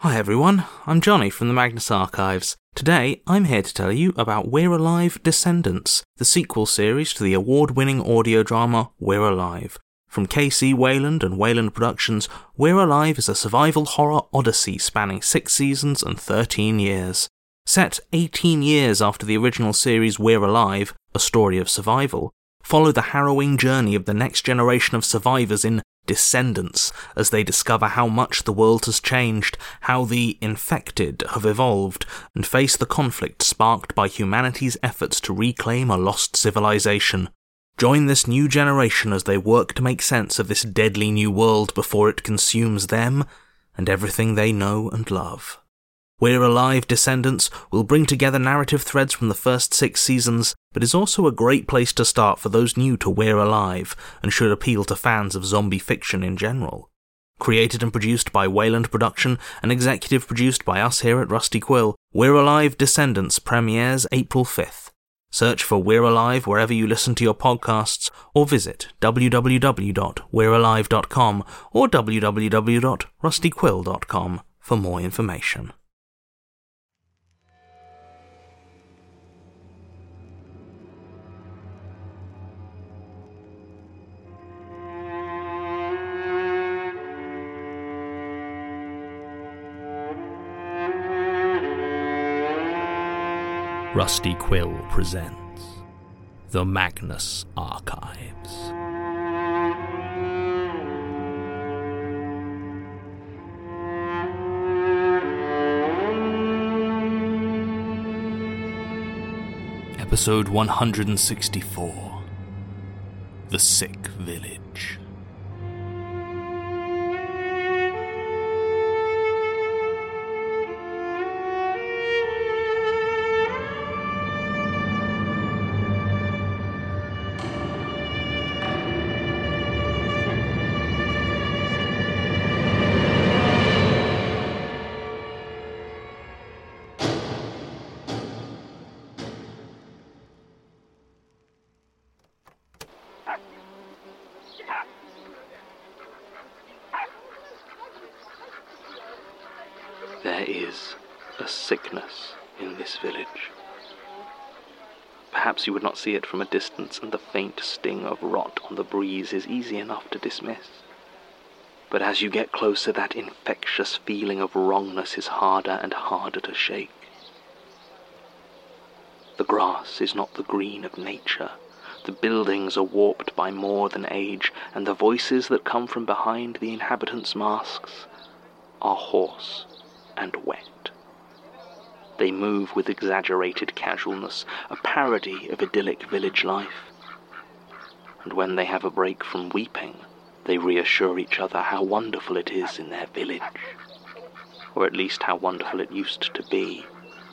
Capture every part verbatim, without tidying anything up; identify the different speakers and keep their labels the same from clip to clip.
Speaker 1: Hi everyone, I'm Johnny from the Magnus Archives. Today, I'm here to tell you about We're Alive Descendants, the sequel series to the award-winning audio drama We're Alive. From K C Wayland and Wayland Productions, We're Alive is a survival horror odyssey spanning six seasons and thirteen years. Set eighteen years after the original series We're Alive, A Story of Survival, follow the harrowing journey of the next generation of survivors in Descendants as they discover how much the world has changed, how the infected have evolved, and face the conflict sparked by humanity's efforts to reclaim a lost civilization. Join this new generation as they work to make sense of this deadly new world before it consumes them and everything they know and love. We're Alive Descendants will bring together narrative threads from the first six seasons, but is also a great place to start for those new to We're Alive, and should appeal to fans of zombie fiction in general. Created and produced by Wayland Production and executive produced by us here at Rusty Quill, We're Alive Descendants premieres April fifth. Search for We're Alive wherever you listen to your podcasts, or visit w w w dot we're alive dot com or w w w dot rusty quill dot com for more information. Rusty Quill presents The Magnus Archives. Episode one hundred sixty-four, The Sick Village. There is a sickness in this village. Perhaps you would not see it from a distance, and the faint sting of rot on the breeze is easy enough to dismiss. But as you get closer, that infectious feeling of wrongness is harder and harder to shake. The grass is not the green of nature. The buildings are warped by more than age, and the voices that come from behind the inhabitants' masks are hoarse and wet. They move with exaggerated casualness, a parody of idyllic village life. And when they have a break from weeping, they reassure each other how wonderful it is in their village, or at least how wonderful it used to be.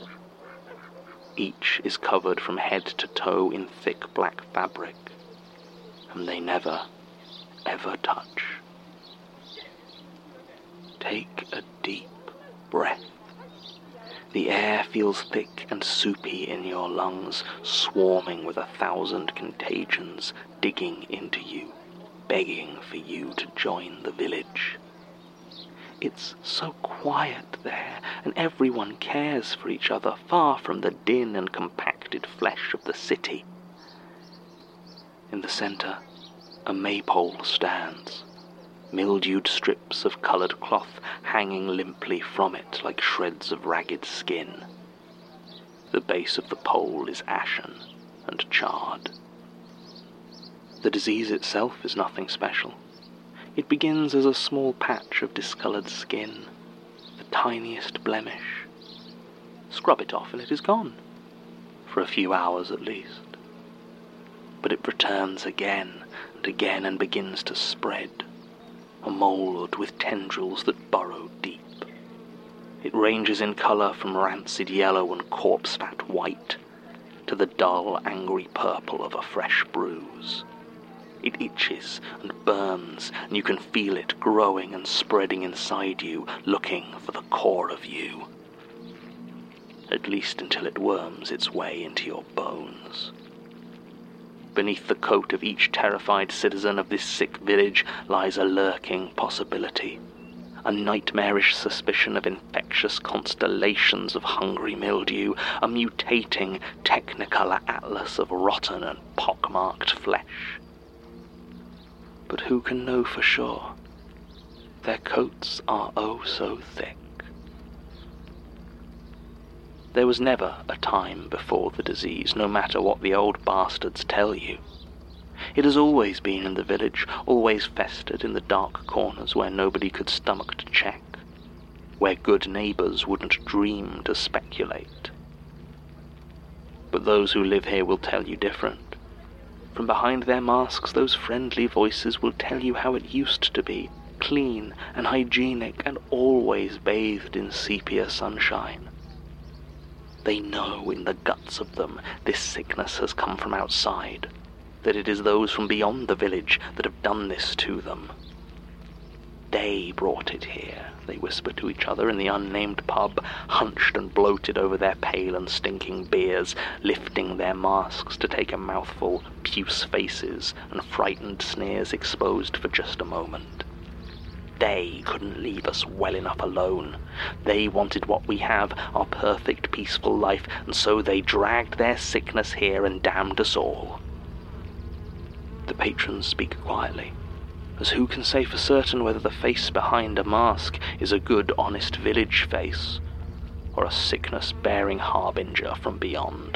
Speaker 1: Each is covered from head to toe in thick black fabric, and they never, ever touch. Take a deep breath. The air feels thick and soupy in your lungs, swarming with a thousand contagions digging into you, begging for you to join the village. It's so quiet there, and everyone cares for each other, far from the din and compacted flesh of the city. In the centre, a maypole stands, mildewed strips of coloured cloth hanging limply from it like shreds of ragged skin. The base of the pole is ashen and charred. The disease itself is nothing special. It begins as a small patch of discoloured skin, the tiniest blemish. Scrub it off and it is gone, for a few hours at least. But it returns again and again and begins to spread, a mould with tendrils that burrow deep. It ranges in colour from rancid yellow and corpse-fat white to the dull, angry purple of a fresh bruise. It itches and burns, and you can feel it growing and spreading inside you, looking for the core of you. At least until it worms its way into your bones. Beneath the coat of each terrified citizen of this sick village lies a lurking possibility, a nightmarish suspicion of infectious constellations of hungry mildew, a mutating technicolor atlas of rotten and pockmarked flesh. But who can know for sure? Their coats are oh so thick. There was never a time before the disease, no matter what the old bastards tell you. It has always been in the village, always festered in the dark corners where nobody could stomach to check, where good neighbours wouldn't dream to speculate. But those who live here will tell you different. From behind their masks, those friendly voices will tell you how it used to be, clean and hygienic and always bathed in sepia sunshine. They know in the guts of them this sickness has come from outside, that it is those from beyond the village that have done this to them. They brought it here, they whisper to each other in the unnamed pub, hunched and bloated over their pale and stinking beers, lifting their masks to take a mouthful, puce faces and frightened sneers exposed for just a moment. They couldn't leave us well enough alone. They wanted what we have, our perfect peaceful life, and so they dragged their sickness here and damned us all. The patrons speak quietly, as who can say for certain whether the face behind a mask is a good, honest village face, or a sickness-bearing harbinger from beyond.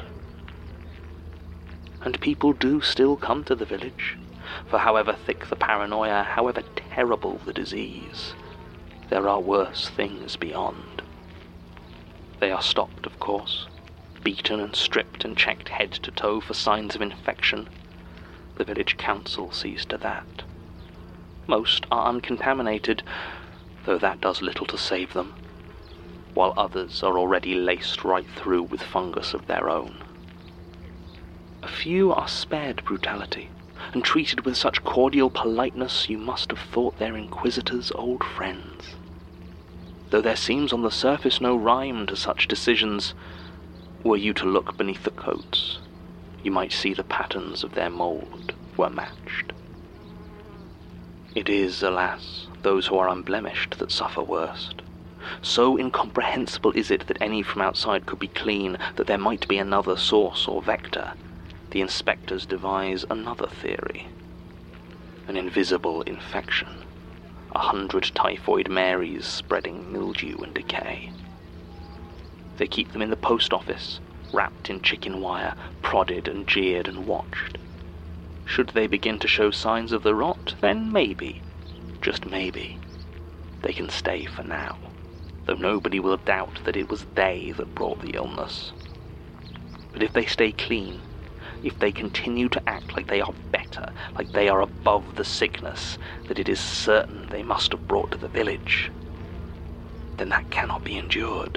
Speaker 1: And people do still come to the village, for however thick the paranoia, however terrible the disease, there are worse things beyond. They are stopped, of course, beaten and stripped and checked head to toe for signs of infection. The village council sees to that. Most are uncontaminated, though that does little to save them, while others are already laced right through with fungus of their own. A few are spared brutality, and treated with such cordial politeness you must have thought their inquisitors old friends. Though there seems on the surface no rhyme to such decisions, were you to look beneath the coats, you might see the patterns of their mould were matched. It is, alas, those who are unblemished that suffer worst. So incomprehensible is it that any from outside could be clean, that there might be another source or vector. The inspectors devise another theory. An invisible infection. A hundred typhoid Marys spreading mildew and decay. They keep them in the post office, wrapped in chicken wire, prodded and jeered and watched. Should they begin to show signs of the rot, then maybe, just maybe, they can stay for now, though nobody will doubt that it was they that brought the illness. But if they stay clean, if they continue to act like they are better, like they are above the sickness that it is certain they must have brought to the village, then that cannot be endured.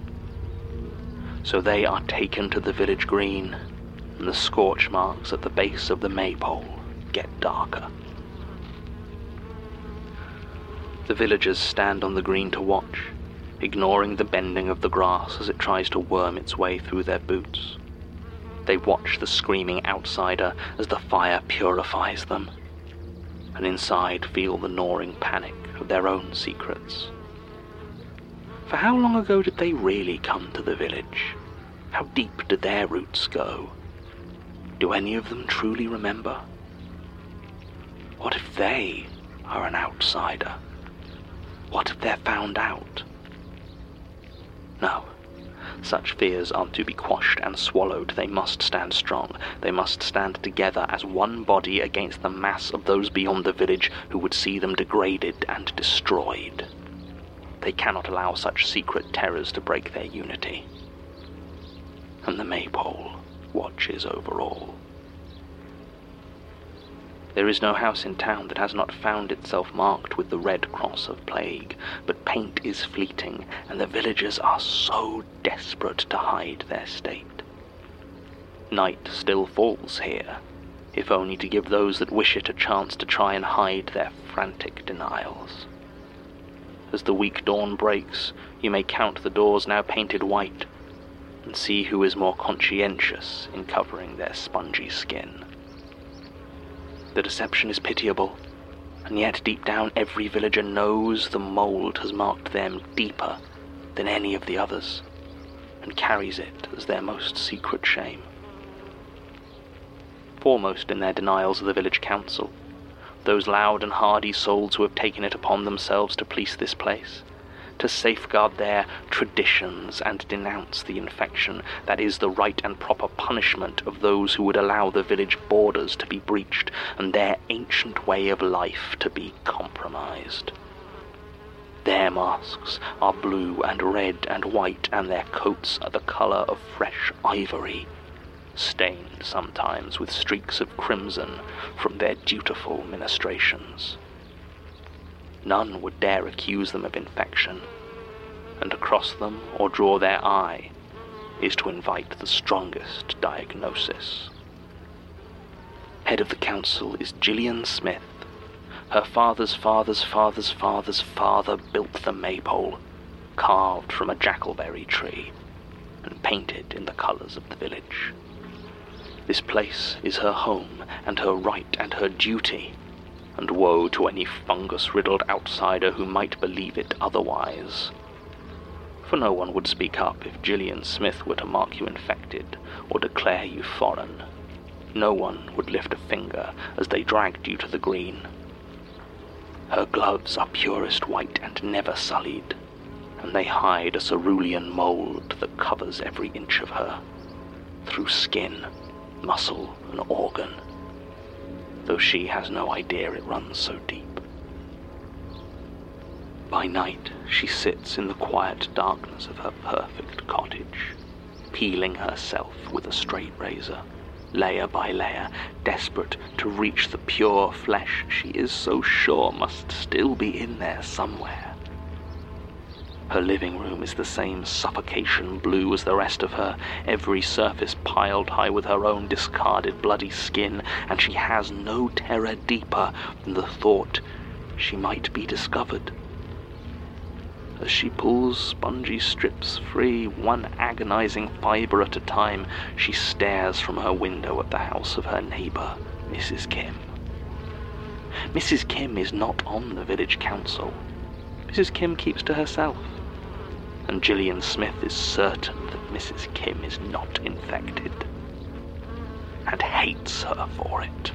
Speaker 1: So they are taken to the village green, and the scorch marks at the base of the maypole get darker. The villagers stand on the green to watch, ignoring the bending of the grass as it tries to worm its way through their boots. They watch the screaming outsider as the fire purifies them, and inside feel the gnawing panic of their own secrets. For how long ago did they really come to the village? How deep did their roots go? Do any of them truly remember? What if they are an outsider? What if they're found out? No, such fears aren't to be quashed and swallowed. They must stand strong. They must stand together as one body against the mass of those beyond the village who would see them degraded and destroyed. They cannot allow such secret terrors to break their unity. And the maypole watches over all. There is no house in town that has not found itself marked with the red cross of plague, but paint is fleeting, and the villagers are so desperate to hide their state. Night still falls here, if only to give those that wish it a chance to try and hide their frantic denials. As the weak dawn breaks, you may count the doors now painted white, and see who is more conscientious in covering their spongy skin. The deception is pitiable, And yet deep down every villager knows the mould has marked them deeper than any of the others, and carries it as their most secret shame. Foremost in their denials are the village council, those loud and hardy souls who have taken it upon themselves to police this place, to safeguard their traditions and denounce the infection that is the right and proper punishment of those who would allow the village borders to be breached and their ancient way of life to be compromised. Their masks are blue and red and white, and their coats are the colour of fresh ivory, stained sometimes with streaks of crimson from their dutiful ministrations. None would dare accuse them of infection, and to cross them or draw their eye is to invite the strongest diagnosis. Head of the council is Gillian Smith. Her father's father's father's father's father built the maypole, carved from a jackalberry tree, and painted in the colours of the village. This place is her home, and her right and her duty, and woe to any fungus-riddled outsider who might believe it otherwise. For no one would speak up if Gillian Smith were to mark you infected or declare you foreign. No one would lift a finger as they dragged you to the green. Her gloves are purest white and never sullied, and they hide a cerulean mould that covers every inch of her, through skin, muscle, and organ, though she has no idea it runs so deep. By night, she sits in the quiet darkness of her perfect cottage, peeling herself with a straight razor, layer by layer, desperate to reach the pure flesh she is so sure must still be in there somewhere. Her living room is the same suffocation blue as the rest of her, every surface piled high with her own discarded bloody skin, and she has no terror deeper than the thought she might be discovered. As she pulls spongy strips free, one agonizing fibre at a time, she stares from her window at the house of her neighbour, Missus Kim. Missus Kim is not on the village council. Missus Kim keeps to herself, and Gillian Smith is certain that Missus Kim is not infected, and hates her for it.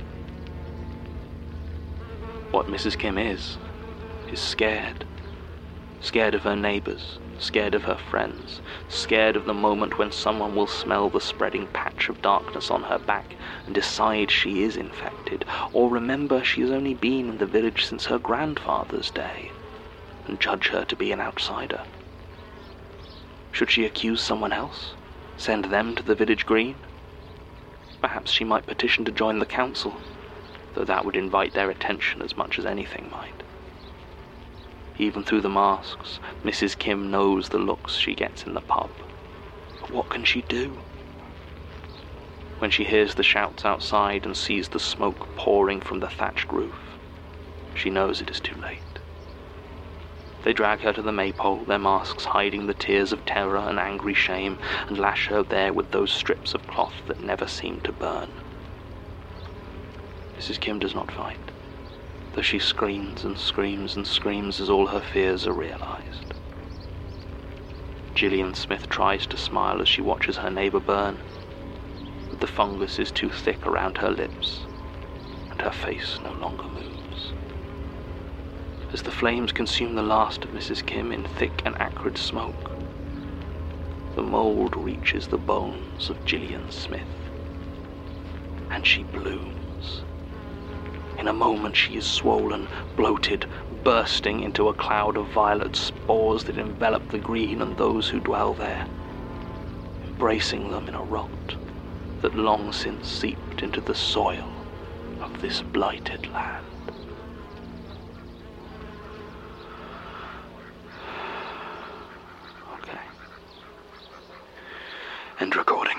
Speaker 1: What Missus Kim is, is scared. Scared of her neighbours, scared of her friends, scared of the moment when someone will smell the spreading patch of darkness on her back and decide she is infected, or remember she has only been in the village since her grandfather's day, and judge her to be an outsider. Should she accuse someone else? Send them to the village green? Perhaps she might petition to join the council, though that would invite their attention as much as anything might. Even through the masks, Missus Kim knows the looks she gets in the pub. But what can she do? When she hears the shouts outside and sees the smoke pouring from the thatched roof, she knows it is too late. They drag her to the maypole, their masks hiding the tears of terror and angry shame, and lash her there with those strips of cloth that never seem to burn. Missus Kim does not fight, though she screams and screams and screams as all her fears are realized. Gillian Smith tries to smile as she watches her neighbour burn, but the fungus is too thick around her lips, and her face no longer moves. As the flames consume the last of Missus Kim in thick and acrid smoke, the mould reaches the bones of Gillian Smith, and she blooms. In a moment she is swollen, bloated, bursting into a cloud of violet spores that envelop the green and those who dwell there, embracing them in a rot that long since seeped into the soil of this blighted land. Okay. End recording.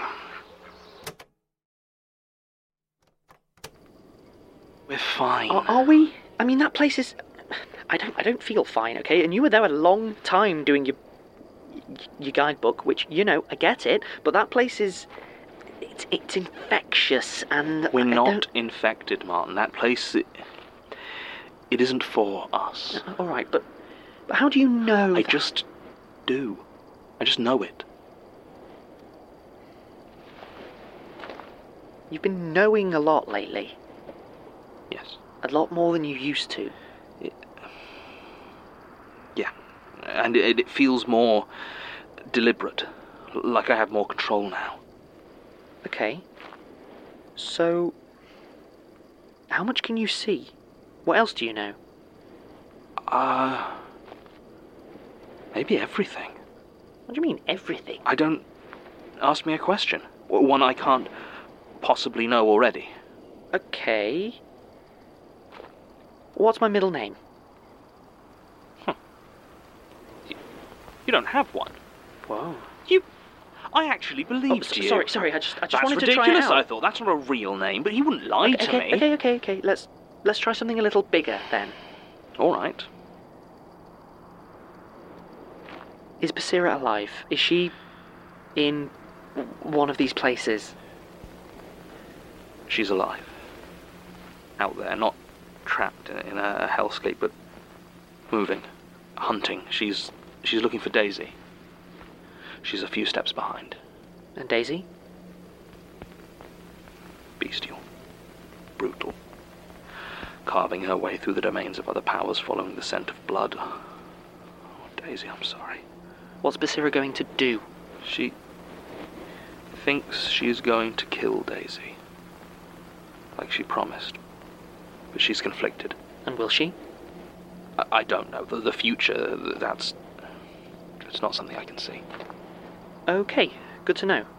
Speaker 1: We're fine.
Speaker 2: Are, are we? I mean, that place is... I don't I don't feel fine, okay? And you were there a long time doing your your guidebook, which, you know, I get it, but that place is... It's, it's infectious, and...
Speaker 1: We're
Speaker 2: I
Speaker 1: not
Speaker 2: don't...
Speaker 1: infected, Martin. That place... It isn't for us.
Speaker 2: All right, but, but how do you know
Speaker 1: I
Speaker 2: that?
Speaker 1: just do. I just know it.
Speaker 2: You've been knowing a lot lately.
Speaker 1: Yes.
Speaker 2: A lot more than you used to.
Speaker 1: Yeah. And it, it feels more deliberate. Like I have more control now.
Speaker 2: Okay. So, how much can you see? What else do you know?
Speaker 1: Uh... Maybe everything.
Speaker 2: What do you mean, everything?
Speaker 1: I don't... Ask me a question. One I can't possibly know already.
Speaker 2: Okay. What's my middle name?
Speaker 1: Huh. You, you don't have one.
Speaker 2: Whoa.
Speaker 1: You... I actually believed
Speaker 2: oh,
Speaker 1: you.
Speaker 2: Sorry, sorry, I just, I just
Speaker 1: That's
Speaker 2: wanted
Speaker 1: ridiculous,
Speaker 2: to try it out.
Speaker 1: I thought. That's not a real name, but he wouldn't lie
Speaker 2: okay,
Speaker 1: to
Speaker 2: okay,
Speaker 1: me.
Speaker 2: Okay, okay, okay, let's, let's try something a little bigger, then.
Speaker 1: All right.
Speaker 2: Is Basira alive? Is she in one of these places?
Speaker 1: She's alive. Out there, not trapped in a hellscape, but moving, hunting. She's she's looking for Daisy. She's a few steps behind.
Speaker 2: And Daisy?
Speaker 1: Bestial. Brutal. Carving her way through the domains of other powers, following the scent of blood. Oh, Daisy, I'm sorry.
Speaker 2: What's Basira going to do?
Speaker 1: She thinks she's going to kill Daisy. Like she promised. But she's conflicted.
Speaker 2: And will she?
Speaker 1: I, I don't know. The, the future, that's... It's not something I can see.
Speaker 2: Okay, good to know.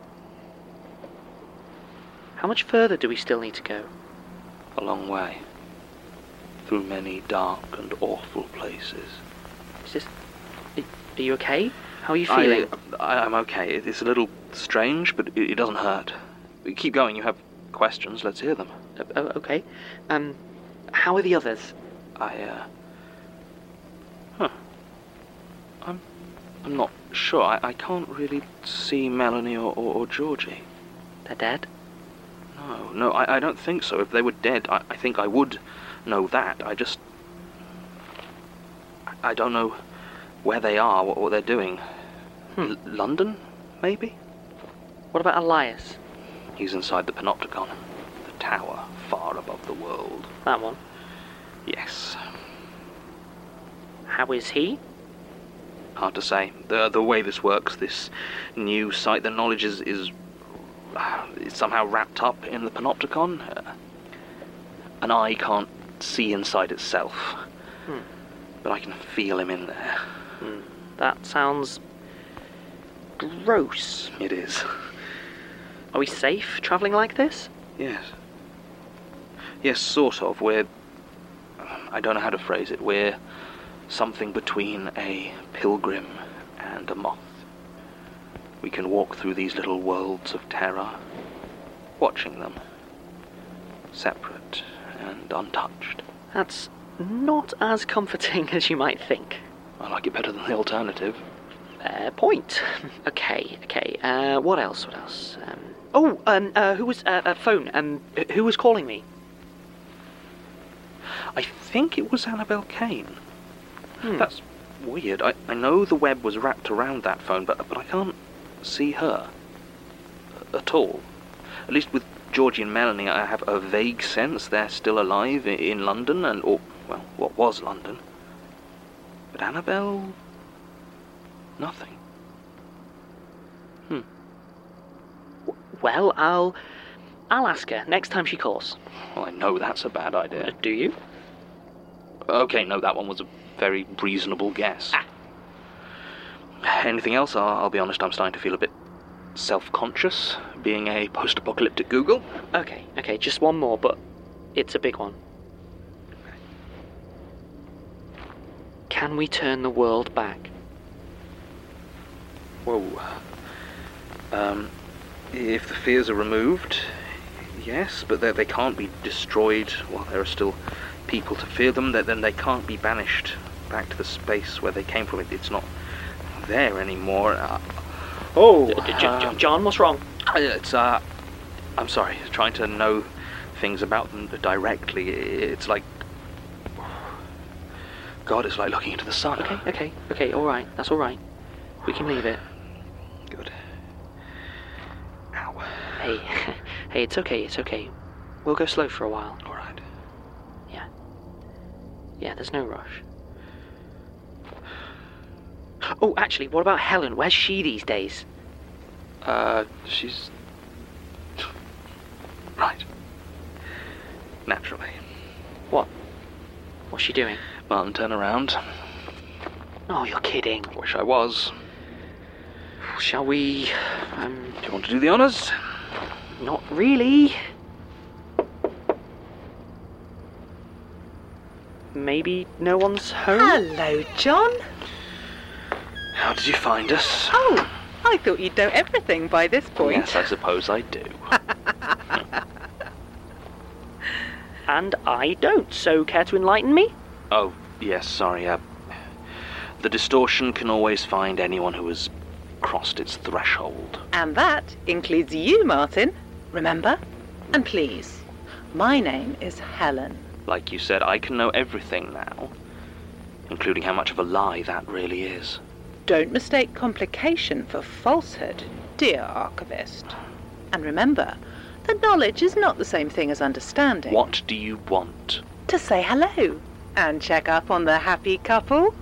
Speaker 2: How much further do we still need to go?
Speaker 1: A long way. Through many dark and awful places.
Speaker 2: Is this... Are you okay? How are you feeling?
Speaker 1: I, I, I'm okay. It's a little strange, but it, it doesn't hurt. Keep going. You have questions. Let's hear them.
Speaker 2: Uh, oh, okay. Um, how are the others?
Speaker 1: I, uh... Huh. I'm... I'm not sure. I, I can't really see Melanie or, or, or Georgie.
Speaker 2: They're dead?
Speaker 1: No, no, I, I don't think so. If they were dead, I, I think I would know that. I just... I, I don't know where they are, what, what they're doing.
Speaker 2: Hmm.
Speaker 1: L- London, maybe?
Speaker 2: What about Elias?
Speaker 1: He's inside the Panopticon. The tower, far above the world.
Speaker 2: That one?
Speaker 1: Yes.
Speaker 2: How is he?
Speaker 1: Hard to say. The the way this works, this new site, the knowledge is, is, uh, is somehow wrapped up in the Panopticon. Uh, an eye can't see inside itself.
Speaker 2: Hmm.
Speaker 1: But I can feel him in there.
Speaker 2: Hmm. That sounds... gross.
Speaker 1: It is.
Speaker 2: Are we safe travelling like this?
Speaker 1: Yes. Yes, sort of. We're... I don't know how to phrase it. We're something between a pilgrim and a moth. We can walk through these little worlds of terror, watching them, separate and untouched.
Speaker 2: That's not as comforting as you might think.
Speaker 1: I like it better than the alternative.
Speaker 2: Fair point. okay, okay. Uh, what else? What else? Um, oh, um, uh, who was... Uh, uh, phone. Um, who was calling me?
Speaker 1: I think it was Annabelle Kane.
Speaker 2: Hmm.
Speaker 1: That's weird. I, I know the web was wrapped around that phone, but but I can't see her at all. At least with Georgie and Melanie, I have a vague sense they're still alive in, in London, and or well, what was London. But Annabelle, nothing. Hmm.
Speaker 2: Well, I'll... I'll ask her next time she calls.
Speaker 1: Well, I know that's a bad idea.
Speaker 2: Uh, do you?
Speaker 1: Okay, no, that one was a very reasonable guess.
Speaker 2: Ah.
Speaker 1: Anything else? I'll, I'll be honest, I'm starting to feel a bit self-conscious, being a post-apocalyptic Google.
Speaker 2: Okay, okay, just one more, but it's a big one. Can we turn the world back?
Speaker 1: Whoa. Um, if the fears are removed, yes, but they, they can't be destroyed while there are still people to fear them. Then they can't be banished back to the space where they came from. It, it's not there anymore. Uh, oh,
Speaker 2: J- J-
Speaker 1: um,
Speaker 2: John, what's wrong?
Speaker 1: It's, uh, I'm sorry, trying to know things about them directly, it's like, God, it's like looking into the sun.
Speaker 2: Okay, okay, okay, all right. That's all right. We can leave it.
Speaker 1: Good. Ow.
Speaker 2: Hey, hey, it's okay, it's okay. We'll go slow for a while.
Speaker 1: All right.
Speaker 2: Yeah. Yeah, there's no rush. Oh, actually, what about Helen? Where's she these days?
Speaker 1: Uh, she's... Right. Naturally.
Speaker 2: What? What's she doing?
Speaker 1: Martin, turn around.
Speaker 2: Oh, you're kidding.
Speaker 1: Wish I was.
Speaker 2: Shall we... Um,
Speaker 1: Do you want to do the honours?
Speaker 2: not really. Maybe no one's home?
Speaker 3: Hello, John.
Speaker 1: How did you find us?
Speaker 3: Oh, I thought you'd know everything by this point.
Speaker 1: Yes, I suppose I do.
Speaker 2: And I don't, so care to enlighten me?
Speaker 1: Oh, yes, sorry. Uh, the distortion can always find anyone who has crossed its threshold.
Speaker 3: And that includes you, Martin. Remember? And please, my name is Helen.
Speaker 1: Like you said, I can know everything now, including how much of a lie that really is.
Speaker 3: Don't mistake complication for falsehood, dear archivist. And remember, that knowledge is not the same thing as understanding.
Speaker 1: What do you want?
Speaker 3: To say hello and check up on the happy couple.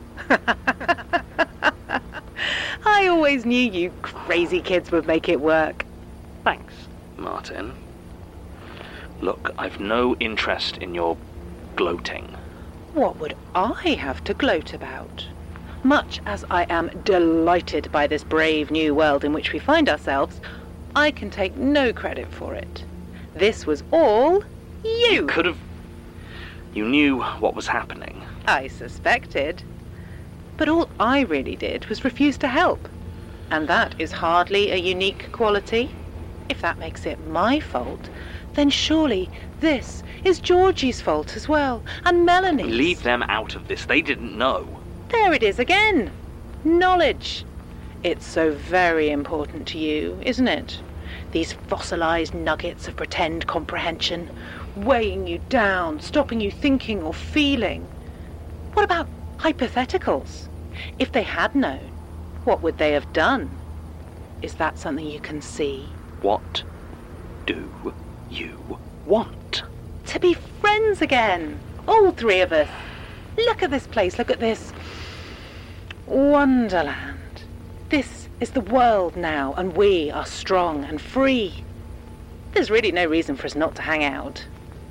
Speaker 3: I always knew you crazy kids would make it work.
Speaker 2: Thanks.
Speaker 1: Martin, look, I've no interest in your gloating.
Speaker 3: What would I have to gloat about? Much as I am delighted by this brave new world in which we find ourselves, I can take no credit for it. This was all you.
Speaker 1: You could have... You knew what was happening.
Speaker 3: I suspected. But all I really did was refuse to help. And that is hardly a unique quality. If that makes it my fault, then surely this is Georgie's fault as well, and Melanie's.
Speaker 1: Leave them out of this. They didn't know.
Speaker 3: There it is again. Knowledge. It's so very important to you, isn't it? These fossilized nuggets of pretend comprehension, weighing you down, stopping you thinking or feeling. What about hypotheticals? If they had known, what would they have done? Is that something you can see?
Speaker 1: What do you want?
Speaker 3: To be friends again. All three of us. Look at this place, look at this. Wonderland. This is the world now, and we are strong and free. There's really no reason for us not to hang out.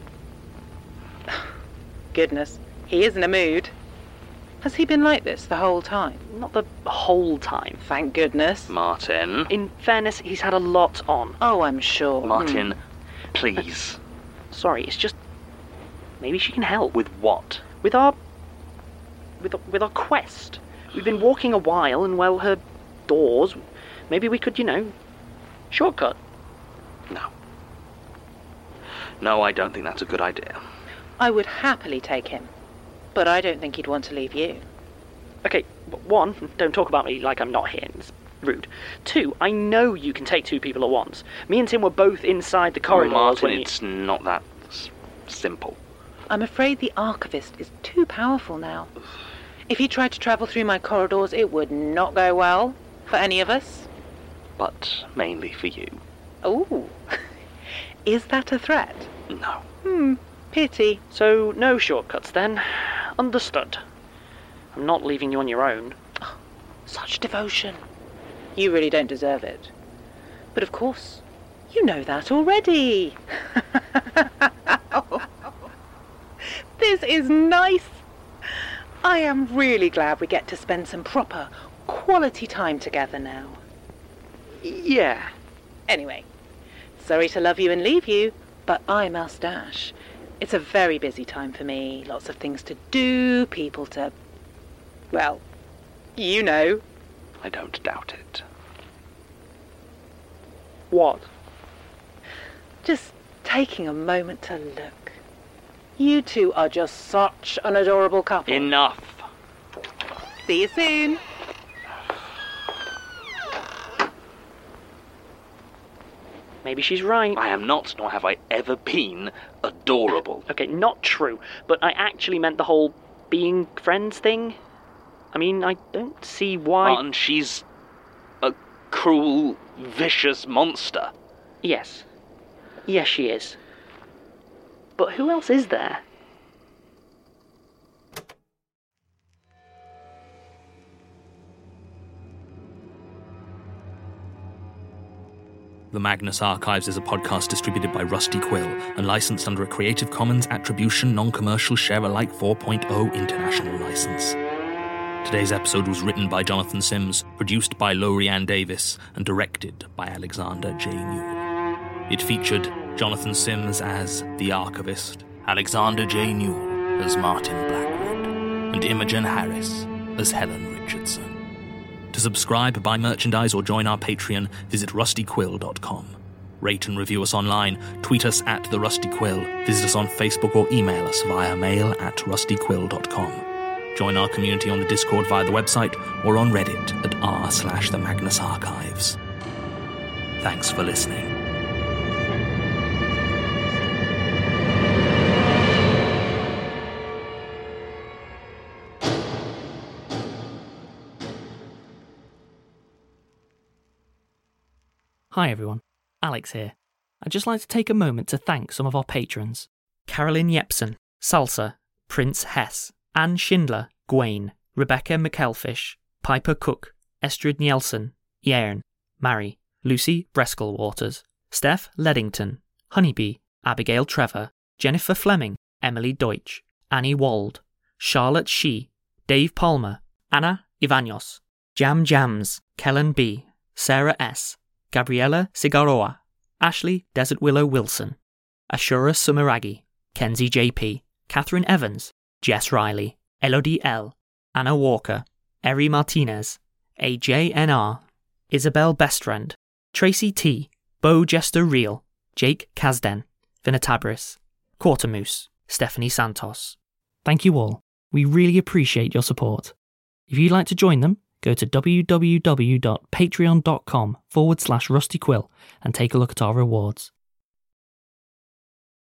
Speaker 3: Goodness, he is in a mood. Has he been like this the whole time?
Speaker 2: Not the whole time.
Speaker 3: Thank goodness.
Speaker 1: Martin.
Speaker 2: In fairness, he's had a lot on.
Speaker 3: Oh, I'm sure.
Speaker 1: Martin,
Speaker 3: Hmm.
Speaker 1: please.
Speaker 2: Sorry, it's just... Maybe she can help.
Speaker 1: With what?
Speaker 2: With our... With, with our quest. We've been walking a while, and well, her doors... Maybe we could, you know... Shortcut.
Speaker 1: No. No, I don't think that's a good idea.
Speaker 3: I would happily take him. But I don't think he'd want to leave you.
Speaker 2: Okay, one, don't talk about me like I'm not here. It's rude. Two, I know you can take two people at once. Me and Tim were both inside the corridors
Speaker 1: Martin,
Speaker 2: when you...
Speaker 1: it's not that s- simple.
Speaker 3: I'm afraid the archivist is too powerful now. If he tried to travel through my corridors, it would not go well for any of us.
Speaker 1: But mainly for you.
Speaker 3: Oh, is that a threat?
Speaker 1: No.
Speaker 3: Hmm, pity.
Speaker 2: So, no shortcuts then. Understood. I'm not leaving you on your own.
Speaker 3: Such devotion. You really don't deserve it. But of course, you know that already. This is nice. I am really glad we get to spend some proper, quality time together now.
Speaker 2: Yeah.
Speaker 3: Anyway, sorry to love you and leave you, but I must dash. It's a very busy time for me. Lots of things to do, people to... Well, you know.
Speaker 1: I don't doubt it.
Speaker 2: What?
Speaker 3: Just taking a moment to look. You two are just such an adorable couple.
Speaker 1: Enough.
Speaker 3: See you soon.
Speaker 2: Maybe she's right.
Speaker 1: I am not, nor have I ever been, adorable.
Speaker 2: Okay, not true, but I actually meant the whole being friends thing? I mean, I don't see why...
Speaker 1: And she's a cruel, vicious monster.
Speaker 2: Yes. Yes, she is. But who else is there?
Speaker 4: The Magnus Archives is a podcast distributed by Rusty Quill and licensed under a Creative Commons Attribution Non-Commercial Share-alike four point oh International License. Today's episode was written by Jonathan Sims, produced by Lorianne Davis, and directed by Alexander J. Newell. It featured Jonathan Sims as The Archivist, Alexander J. Newell as Martin Blackwood, and Imogen Harris as Helen Richardson. To subscribe, buy merchandise, or join our Patreon, visit rusty quill dot com. Rate and review us online, tweet us at The Rusty Quill, visit us on Facebook, or email us via mail at rusty quill dot com. Join our community on the Discord via the website or on Reddit at r slash the Magnus Archives. Thanks for listening.
Speaker 5: Hi everyone, Alex here. I'd just like to take a moment to thank some of our patrons. Carolyn Yepson, Salsa, Prince Hess, Anne Schindler, Gwaine, Rebecca McElfish, Piper Cook, Estrid Nielsen, Yairn, Mary, Lucy Breskel Waters, Steph Leddington, Honeybee, Abigail Trevor, Jennifer Fleming, Emily Deutsch, Annie Wald, Charlotte Shee, Dave Palmer, Anna Ivanios, Jam Jams, Kellen B, Sarah S, Gabriella Cigaroa, Ashley Desert Willow Wilson, Ashura Sumiragi, Kenzie J P, Catherine Evans, Jess Riley, Elodie L, Anna Walker, Eri Martinez, A J N R, Isabel Bestfriend, Tracy T, Bo Jester Real, Jake Kazden, Vinatabris, Quartermoose, Stephanie Santos. Thank you all. We really appreciate your support. If you'd like to join them, go to www.patreon.com forward slash rustyquill and take a look at our rewards.